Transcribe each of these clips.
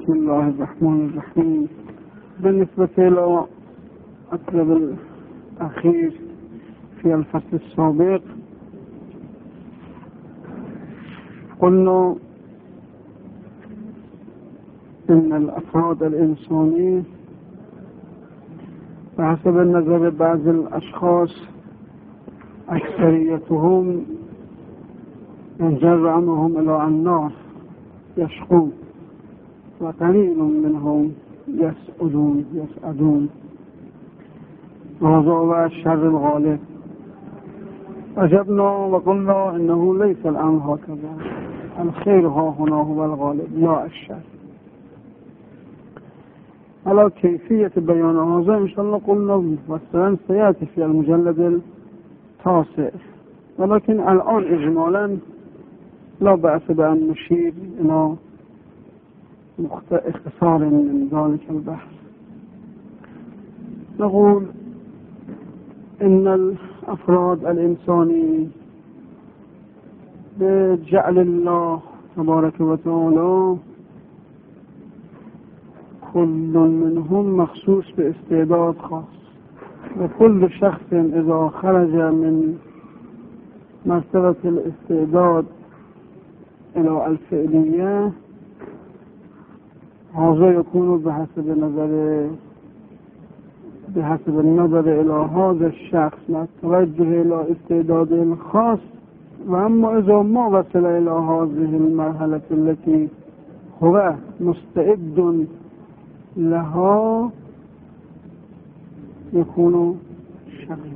بسم الله الرحمن الرحيم. بالنسبة إلى المطلب الأخير في الفصل السابق قلنا إن الأفراد الإنساني بحسب نظر بعض الأشخاص أكثريتهم ينجر عنهم إلى النار يشقون، وقليل منهم يسعدون. هذا هو الشر الغالب. أجبنا وقلنا إنه ليس الأمر هكذا، الخير ها هنا هو الغالب لا الشر. على كيفية بيان هذا إن شاء الله قلنا مثلا سيأتي في المجلد التاسع، ولكن الآن إجمالا لا بأس بأن نشير إلى اختصار من ذلك البحث. نقول إن الأفراد الإنساني بجعل الله تبارك وتعالى كل منهم مخصوص باستعداد خاص، وكل شخص إذا خرج من مرتبة الاستعداد إلى الفعلية هذا يكون بحسب النظر إلى هذا الشخص مع التوجه إلى استعداد خاص. وأما إذا ما وصل إلى هذه المرحلة التي هو مستعد لها يكون شقي.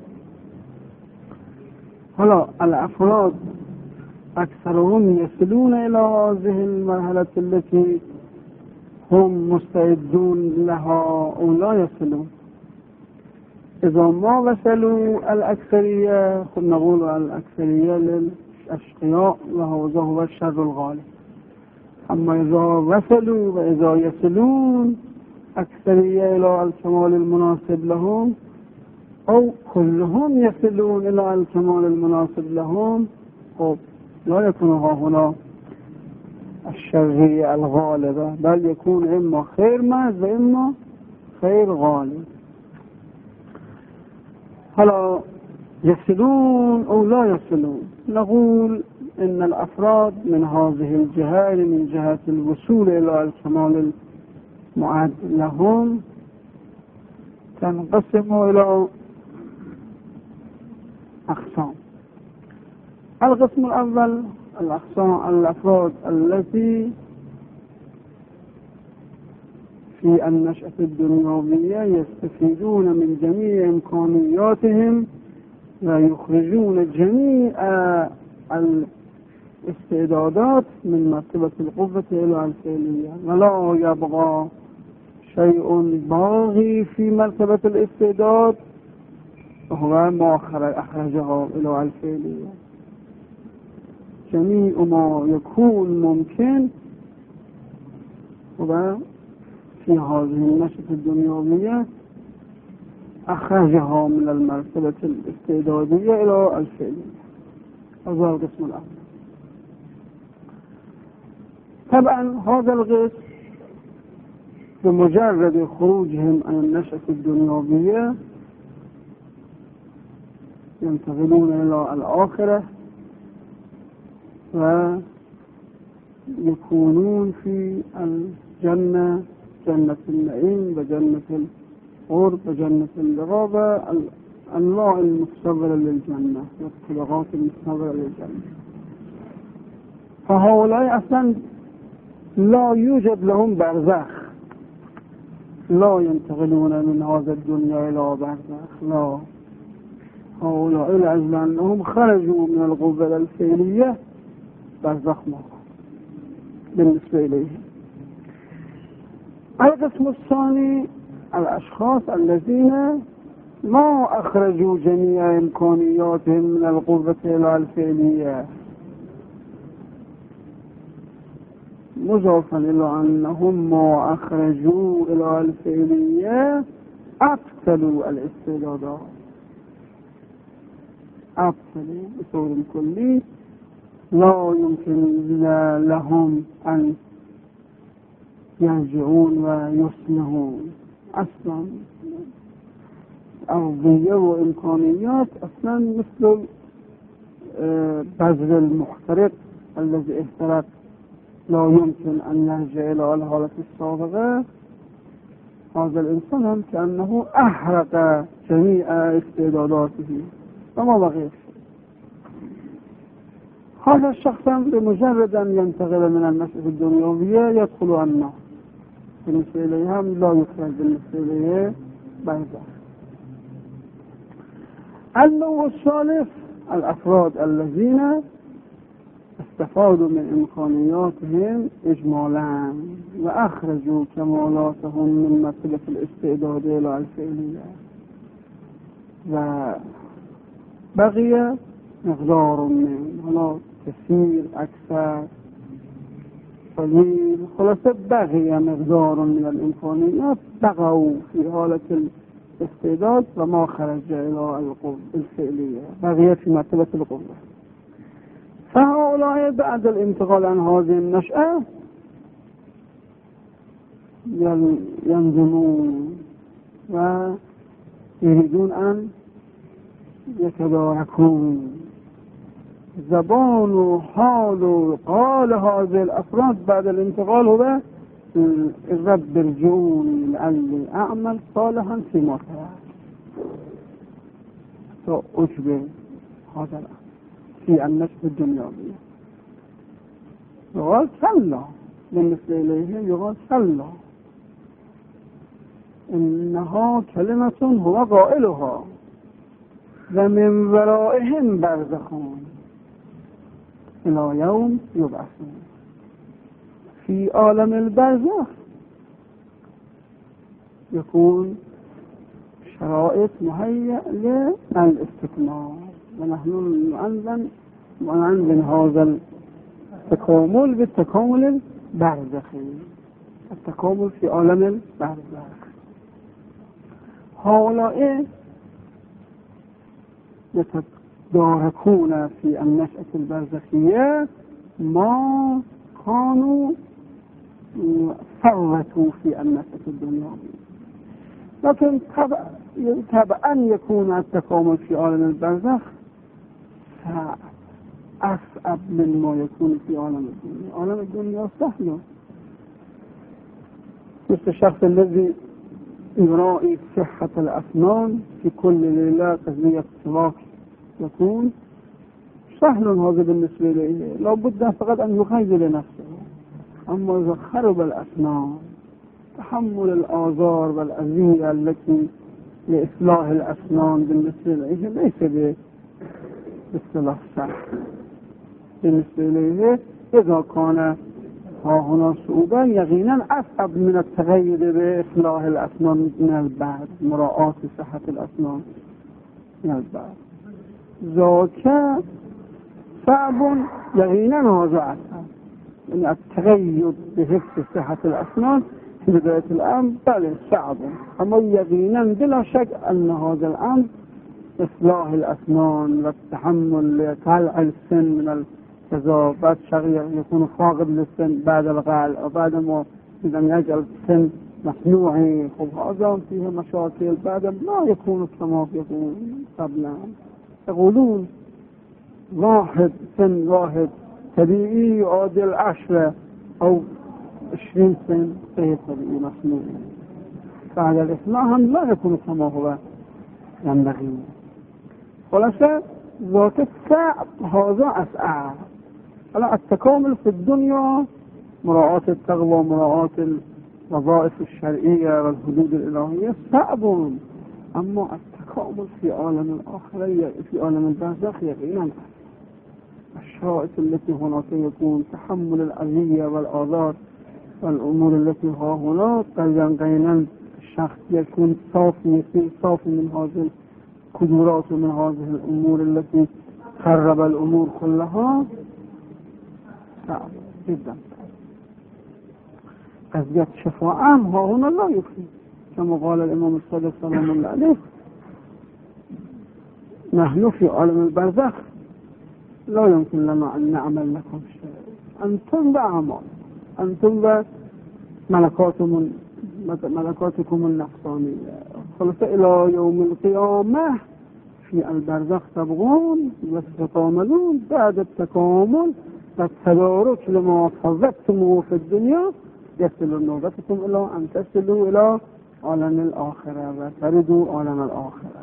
هلا الأفراد أكثرهم يصلون إلى هذه المرحلة التي هم مستعدون لها أو لا يصلون. إذا ما وصلوا الأكثرية نقول الأكثرية للأشقياء وهذا هو الشر الغالب. أما إذا وصلوا وإذا يصلون أكثرية إلى الكمال المناسب لهم أو كلهم يصلون إلى الكمال المناسب لهم لا يكون هنا الشرية الغالبة، بل يكون إما خير محض وإما خير غالب. هلا يصلون أو لا يصلون، نقول إن الأفراد من هذه الجهة من جهة الوصول إلى الكمال المعد لهم تنقسم إلى أقسام. القسم الأول الأفراد التي في النشأة الدنيوية يستفيدون من جميع إمكانياتهم ويخرجون جميع الاستعدادات من مرتبة القوة إلى الفعلية، ولا يبقى شيء باقي في مرتبة الاستعداد وهو ما أخرجه إلى الفعلية. جميع ما يكون ممكن وفي هذه النشأة الدنيوية أخرجها من المرتبة الاستعدادية إلى الفعلية. هذا القسم الأول. طبعا هذا القسم بمجرد خروجهم عن النشأة الدنيوية ينتقلون إلى الآخرة ويكونون في الجنة، جنة النعيم وجنة القرب وجنة الرغبة، الأنواع المتصورة للجنة والطبقات المتصورة للجنة. فهؤلاء أصلا لا يوجد لهم برزخ، لا ينتقلون من هذا الدنيا إلى برزخ، لا. هؤلاء العزم أنهم خرجوا من القوة الفعلية برزخ ما بالنسبة إليهم. القسم الثاني الأشخاص الذين ما أخرجوا جميع إمكانياتهم من القوة إلى الفعلية، مضافا إلى أنهم ما أخرجوا إلى الفعلية أبطلوا الاستعدادات، أبطلوا بصور كلي، لا يمكن لهم أن یرجعون و یصلحون. اصلا ارضیه و امکانیات اصلا مثل بذر المحترق الذي احترق لا يمكن أن يرجع إلى الحالة السابقة. هذا الإنسان هم كأنه أحرق جميع استعداداته وما بقي. هذا الشخص بمجرد أن ينتقل من النشأة الدنيوية يدخل النار، بالنسبة إليهم لا يخرج بالنسبة إليه برزخ. النوع الثالث الأفراد الذين استفادوا من إمكانياتهم إجمالا وأخرجوا كمالاتهم من مرتبة الاستعداد إلى الفعلية، وبقي مقدار من هنا كثير أكثر قليل، خلاصة بقي مقدار من الإمكانيات بقوا في حالة الاستعداد وما خرج إلى الفعلية، بقي في مرتبة القوة. فهؤلاء بعد الانتقال عن هذه النشأة ينظمون ويريدون أن يتداركون. زبان و حال و قال هذه الأفراد بعد الانتقال هو الرب ارجعوني لعلي أعمل صالحا فيما تركت فأشبه هذا الأمر في النشأة الدنيوية. يقال كلا، بالنسبة إليه يقال كلا إنها كلمة هو قائلها ومن ورائهم برزخون إلى يوم يبعثون. في عالم البرزخ يكون شرائط مهيئة للاستكمال، ونحن نعنون هذا التكامل بالتكامل البرزخي، التكامل في عالم البرزخ. هؤلاء يتداركون في النشأة البرزخية ما كانوا فرطوا في النشأة الدنيوية، لكن طبعا يكون التكامل في عالم البرزخ أصعب مما يكون في عالم الدنيا. عالم الدنيا سهل، مثل الشخص الذي يراعي صحة الأسنان في كل ليلة قضية سواك يكون سهل هذا بالنسبة له، لا بد فقط أن يخيل نفسه. أما إذا خرب الأسنان تحمل الآثار والأذية التي لإصلاح الأسنان بالنسبة له ليس باصطلاح صح بالنسبة له. إذا كان هنا صعوبة يقينا أصعب من التغير بإصلاح الأسنان من البعد، مراعاة صحة الأسنان من البعد. ذاك صعب يقينا هذا أصعب، يعني التغير بحفظ صحة الأسنان في بداية الأمر بل صعب، أما يقينا بلا شك أن هذا الأمر إصلاح الأسنان والتحمل لقلع السن من الكذا، بعد شغير يكون فاقد للسن بعد القلع وبعد ما إذا يجعل السن مصنوعي، هذا فيه مشاكل بعد ما يكون كما يكون قبلا. يقولون واحد سن واحد طبيعي يعادل 10 أو 20 سن غير طبيعي مصنوعي، بعد الإصلاح هم لا يكون كما هو ينبغي. خلاصة ذات الصعب هذا أصعب. على التكامل في الدنيا مراعاة التقوى، مراعاة الوظائف الشرعية والحدود الإلهية صعب، أما التكامل في عالم الآخرة في عالم البرزخ يقينا الشرائط التي هناك يكون تحمل الأذية والآثار والأمور التي ها هنا يقينا الشخص يكون صافي، يصير صافي من هذه القدرات ومن هذه الأمور التي خرب الأمور كلها. صعب جدا. قضية شفاعة ها هنا لا يكفي، كما قال الإمام الصادق سلام الله عليه نحن في عالم البرزخ لا يمكن لنا أن نعمل لكم شيء، أنتم بأعمال، أنتم ملكاتكم النفسانية. خلاص إلى يوم القيامة في البرزخ تبغون وستعملون بعد التكامل والتدارك لما فضلتم في الدنيا يصل نوبتكم إلى أن تصلوا إلى عالم الآخرة وتردوا عالم الآخرة.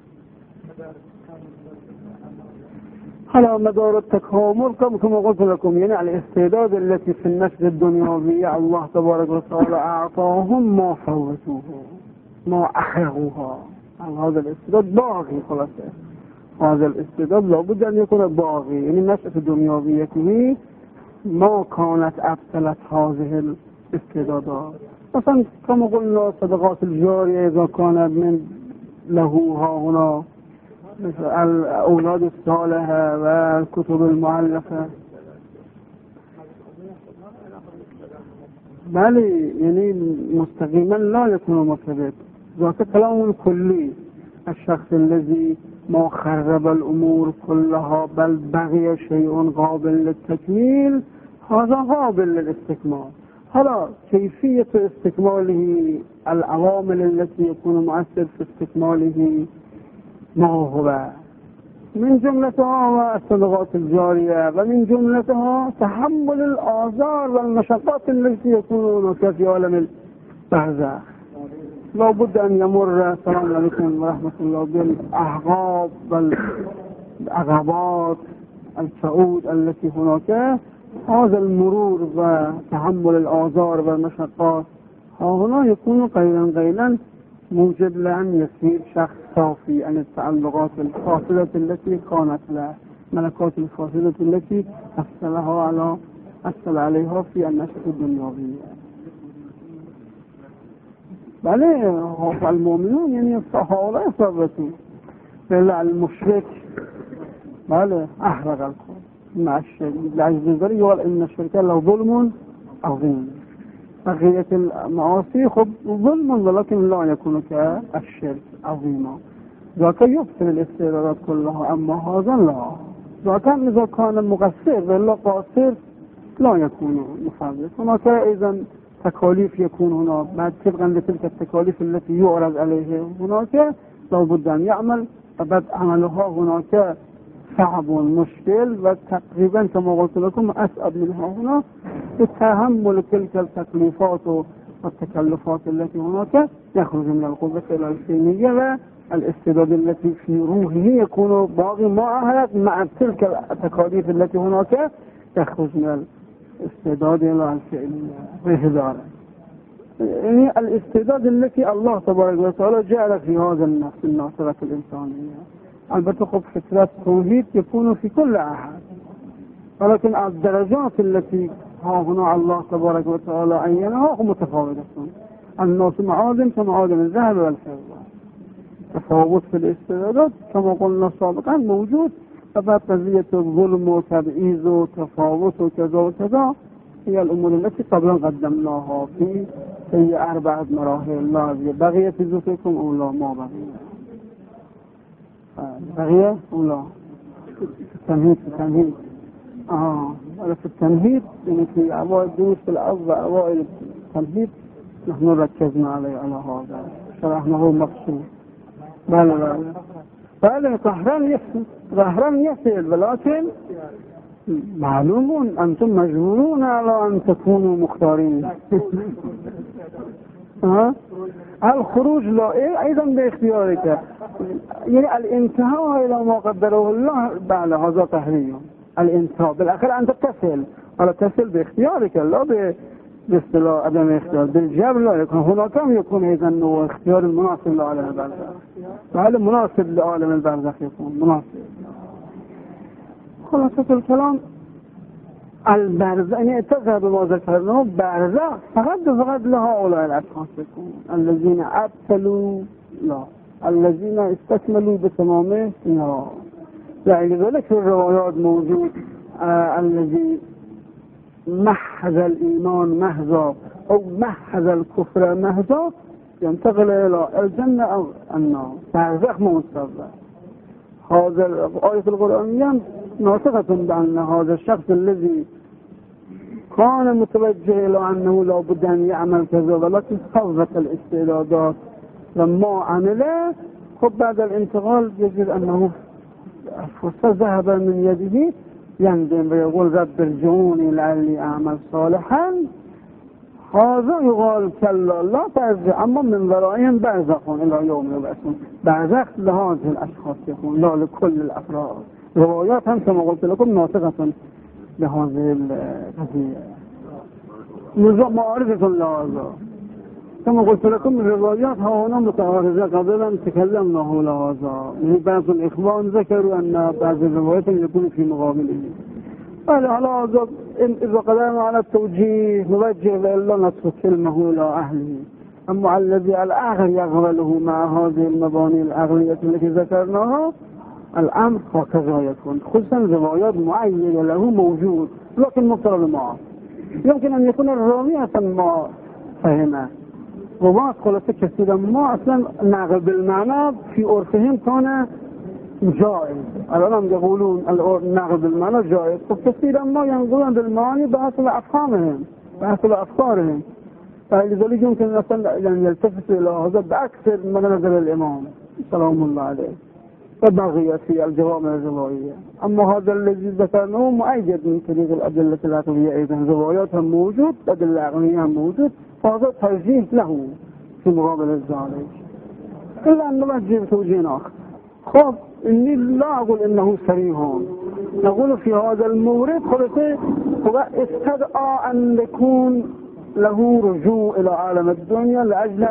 على مدار التكامل كما قلت لكم، يعني الاستعداد التي في النفس الدنيوية الله تبارك وتعالى أعطاهم ما فوتوه ما أحرقوها. هذا الاستعداد باقي. خلاص هذا الاستعداد لابد أن يكون باقي، يعني النفس الدنيوية ما كانت أبطلت هذه الاستعدادات. مثلا كما قلنا صدقات الجارية إذا كانت من له ها هنا مثل الأولاد الصالحة والكتب المؤلفة، بل يعني مستقيما لا يكون مرتبط. ذاك كلام كلي. الشخص الذي ما خرب الأمور كلها بل بقي شيء قابل للتكميل هذا قابل للاستكمال. هلا كيفية استكماله، العوامل التي يكون مؤثر في استكماله ما هو؟ من جملتها الصدقات الجارية، ومن جملتها تحمل الآثار والمشقات التي يكون هناك في عالم البرزخ. لا بد أن يمر السلام عليكم ورحمة الله بالأعقاب والعقبات الصعود التي هناك. هذا المرور وتحمل الآثار والمشقات هنا يكون قليلا موجب لأن يصير شخص صافي عن التعلقات الفاسدة التي كانت له، ملكات الفاسدة التي أثر عليها في النشأة الدنيوية. بله هو المؤمنون يعني هؤلاء ثبتوا، إلا المشرك بله أحرق الكون مع الشرك بالعجز الذري، وإن الشرك له ظلم عظيم. بقية المعاصي خب ظلم ولكن لا يكون كالشرك عظيما. ذاك يبطل الاستعدادات كلها، أما هذا لا. ذاك إذا كان مقصر ولا قاصر لا يكون مفرط. هناك أيضا تكاليف يكون هنا بعد طبقا لتلك التكاليف التي يعرض عليه هناك لابد أن يعمل، فبعد عملها هناك صعب ومشكل، وتقريبا كما قلت لكم أصعب منها هنا بتحمل تلك التكليفات والتكلفات التي هناك يخرج من القدرة إلى الفينية، والاستعداد التي في روحه يكون باقي معها مع تلك التكاليف التي هناك يخرج من الاستعداد إلى الفعلية والهدارة. يعني الاستعداد التي الله تبارك وتعالى جعل في هذا النفس الناصرة الإنسانية. البته خب فكرة توحيد يكون في كل أحد، ولكن الدرجات التي ها هنا الله تبارك وتعالى عينها متفاوتة. الناس معادن كمعادن الذهب والفضة. تفاوت في الاستعدادات كما قلنا سابقا موجود، فبعد قضية الظلم وتبعيض وتفاوت وكذا وكذا هي الأمور التي قبلا قدمناها في 4 مراحل. لا بقية ذكركم أو لا ما بقية أو لا في التمهيد في التمهيد يعني في أوائل الدروس في الأرض وأوائل التمهيد نحن ركزنا على هذا، شرحناه مقصود. بل ظهرا يسير، ولكن معلوم أنتم مجبورون على أن تكونوا مختارين. الخروج لا أيضا باختيارك، يعني الانتهاء إلى ما قدره الله بعد هذا تحريم. الانتهاء بالآخر أنت تصل، ولا تصل باختيارك لا باصطلاح عدم اختيار بالجبر. لا يكون هناك يكون اذا اختيار المناسب لعالم البرزخ، وهذا مناسب لعالم البرزخ يكون مناسب. خلاصة الكلام البرزخ يعني تذهب ما ذكرناه برزخ فقط لهؤلاء الاشخاص يكون الذين ابطلوا لا الذين استكملوا بتمامه لا. يعني ذلك في الروايات موجود الذي محض الإيمان محضا أو محض الكفر محضا ينتقل إلى الجنة أو النار. برزخ مستقبل. هذا الآية القرآنية ناطقة بأن هذا الشخص الذي كان متوجه إلى أنه لا بد أن يعمل كذا، ولكن صغت الاستعدادات لما عمله. خب بعد الانتقال يجد أنه فرصة ذهب من يده، يندم ويقول رب ارجعوني لعلي أعمل صالحا. هذا يقال كلا لا ترجع، أما من ورائهم برزخ إلى يوم يبعثون. برزخ لهذه الأشخاص يكون، لا لكل الأفراد. روايات هم كما قلت لكم ناطقة بهذه القضية، معرفة لهذا. كما قلت لكم الروايات هنا متعارضة، قبلا تكلمنا لهذا. بعض الإخوان ذكروا أن بعض الروايات يكون في مقابله. على هذا إذا قدرنا على التوجيه نوجه إلا نصف كلمه إلى أهله. أما الذي الآخر يقبله مع هذه المباني العقلية التي ذكرناها، الأمر هكذا يكون. خصوصا روايات معينة له موجود لكن مفترض معه، يمكن أن يكون الراوي ما فهمه وما قلت كثيرا ما أصلا نقل بالمعنى في عرفهم كان جائز. الآن يقولون النقل بالمعنى جائز، وكثيرا ما ينقلون بالمعاني بحسب أفهامهم بحسب أفكارهم. فلذلك يمكن أن يلتفت إلى هذا بأكثر من نزل الإمام سلام الله عليه وبغي في الجوامع الرواية. أما هذا الذي ذكرناه مؤيد من طريق الأدلة العقلية، أيضا روايات هم موجود، أدلة عقلية هم موجود، فهذا ترجيح له في مقابل ذلك. إلا أن نوجه توجيه آخر. خب إني لا أقول إنه صريح، نقول في هذا المورد خلصه هو استدعى أن يكون له رجوع إلى عالم الدنيا لأجل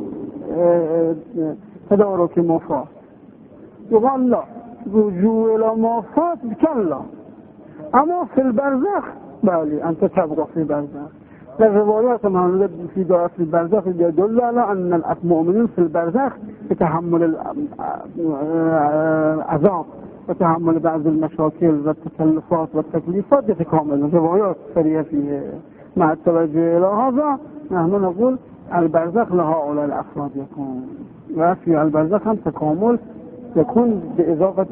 تدارك مفاد. يقال لا، رجوع إلى مفاد كلا، أما في البرزخ بلي أنت تبقى في البرزخ. الروايات ما في دار في البرزخ يدل على أن المؤمنين في البرزخ يتحمل العذاب وتحمل بعض المشاكل والتكلفات والتكليفات يتكامل. الروايات صريحة فيه. مع التوجه إلى هذا نحن نقول البرزخ لهؤلاء الأفراد يكون، وفي البرزخ هم تكامل يكون بإضافة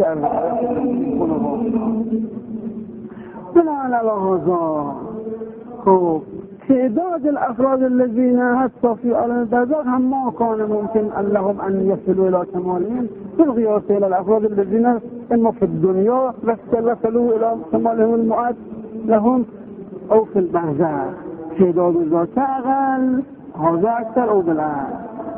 بناء على هذا. خب تعداد الأفراد الذين حتى في عالم البرزخ هم ما كان ممكن أن لهم أن يصلوا إلى كمالهم بالقياس إلى الأفراد الذين إما في الدنيا وصلوا إلى كمالهم المعد لهم أو في البرزخ. تعداد ذات أقل هذا أكثر أو بالعكس.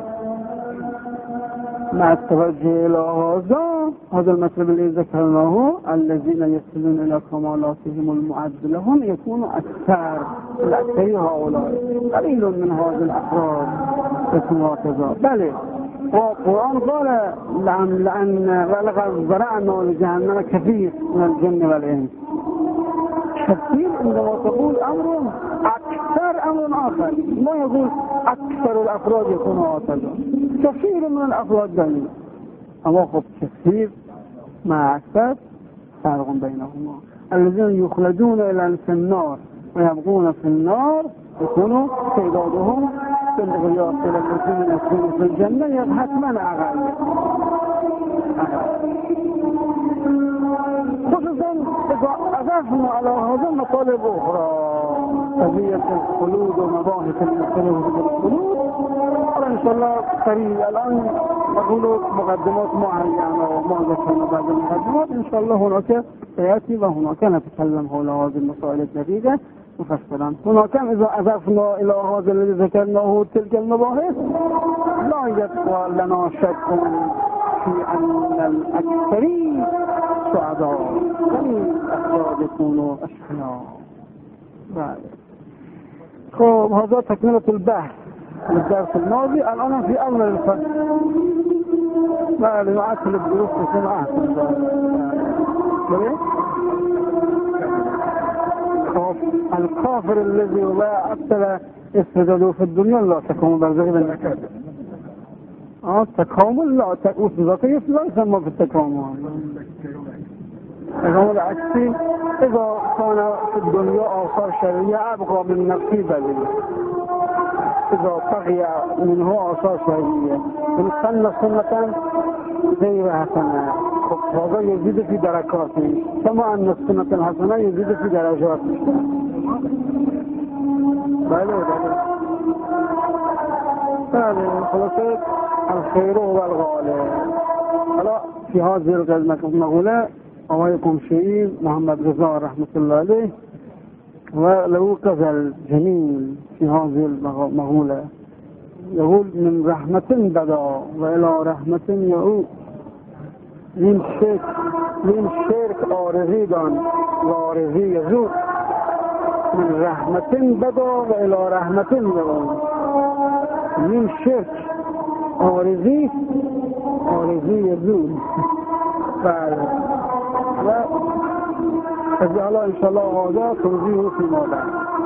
مع التوجه إلى هذا المطلب الذي ذكرناه، الذين يصلون إلى كمالاتهم المعد لهم يكون أكثر. الأكثر هؤلاء قليل من هذه الأفراد يكون هكذا. بل والقرآن قال لأن ولقد ذرأنا لجهنم كثير من الجن والإنس. كثير عندما تقول أمر أكثر أمر آخر، ما يقول أكثر الأفراد يكون هكذا. كثير من الأفراد دليل، أما خب كثير مع أكثر فرق بينهما. الذين يخلدون إلى في النار ويبقون في النار يكونوا تعدادهم في الغياث إلى الذين يكونوا في الجنة حتما أقل. خصوصا إذا أضفنا على هذا مطالب أخرى، قضية الخلود ومباحث المختلفة بالخلود. إن شاء الله قريب الآن نقول مقدمات معينة وما ذكرنا بعد المقدمات. إن شاء الله هناك سيأتي وهناك نتكلم حول هذه المسائل الجديدة مفصلا. هناك إذا أضفنا إلى هذا الذي ذكرناه تلك المباحث لا يبقى لنا شك في أن الأكثرين سعداء والأفراد يكونوا أشقياء. خب هذا تكملة البحث الدرس الماضي. الآن في أول الفصل نعطل الدروس تكون أحسن. الكافر الذي لا أبتلى استجدوا في الدنيا لا تكون برزخ بالنكاد. التكامل لا وصدقية لا يسمى بالتكامل. التكامل عكسي إذا كان في الدنيا آثار شرعية أبقى من نفسي بلي، إذا بقي منه آثار شرعية إن كان سنة غير حسنة هذا يزيد في دركاته، كما أن السنة الحسنة يزيد في درجاته. بله خلاصه الخير هو الغالب. حالا في هذه المقولة آقای قمشه‌ای محمد رضا رحمة الله عليه وله غزل جميل في هذه المقولة يقول من رحمة بدا وإلى رحمة يعود. این شرک آرزی دان و آرزی یزود من رحمت بدا و الى رحمت یعود. این شرک آرزی یزود. بله و از حالا انشاءالله آقا توضیح فی ما بعد.